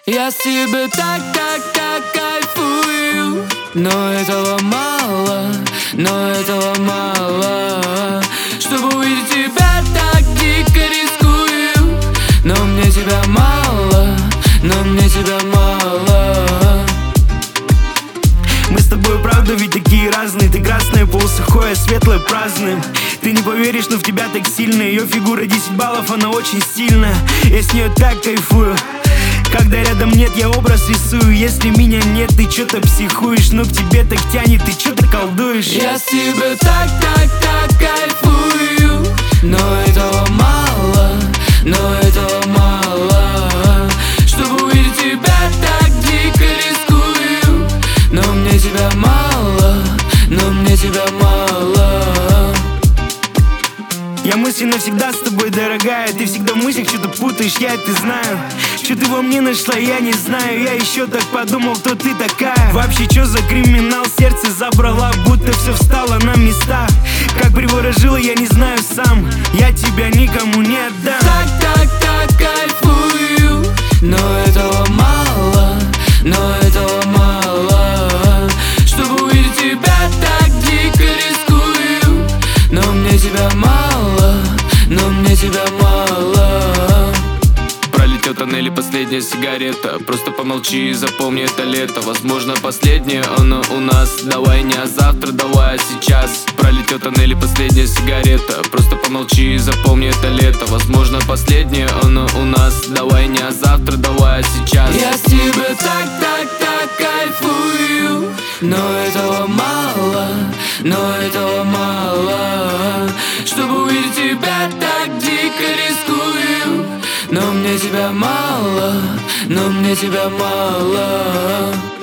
Я с тебя так кайфую. Но этого мало, но этого мало. Чтобы увидеть тебя, так дико рискую. Но мне тебя мало, но мне тебя мало. Мы с тобой правда ведь такие разные. Ты красная, полусухое, светлое, праздным. Ты не поверишь, но в тебя так сильно. Ее фигура 10 баллов, она очень стильная. Я с нее так кайфую. Когда рядом нет, я образ рисую. Если меня нет, ты что-то психуешь. Но к тебе так тянет, ты что-то колдуешь. Я с тебя так кайфую. Но этого мало, но этого мало. Чтобы увидеть тебя, так дико рискую. Но мне тебя мало, но мне тебя мало. Я мысленно всегда с тобой, дорогая. Ты всегда в мыслях что-то путаешь, я это знаю. Что ты во мне нашла, я не знаю. Я еще так подумал, кто ты такая. Вообще, что за криминал, сердце забрала, будто все встало на места. Как приворожила, я не знаю сам. Я тебя никому не отдам. Так кайфую. Но этого мало, но этого мало. Чтобы увидеть тебя, так дико рискую. Но мне тебя мало, но мне тебя мало. Пролетел тоннель и последняя сигарета. Просто помолчи и запомни это лето. Возможно последнее оно у нас. Давай не а завтра, давай а сейчас. Пролетел тоннель и последняя сигарета. Просто помолчи и запомни это лето. Возможно последнее оно у нас. Давай не а завтра, давай а сейчас. Я с тебя так кайфую. Но этого мало, но этого мало. Чтобы увидеть тебя, так дико рискую. Но мне тебя мало, но мне тебя мало.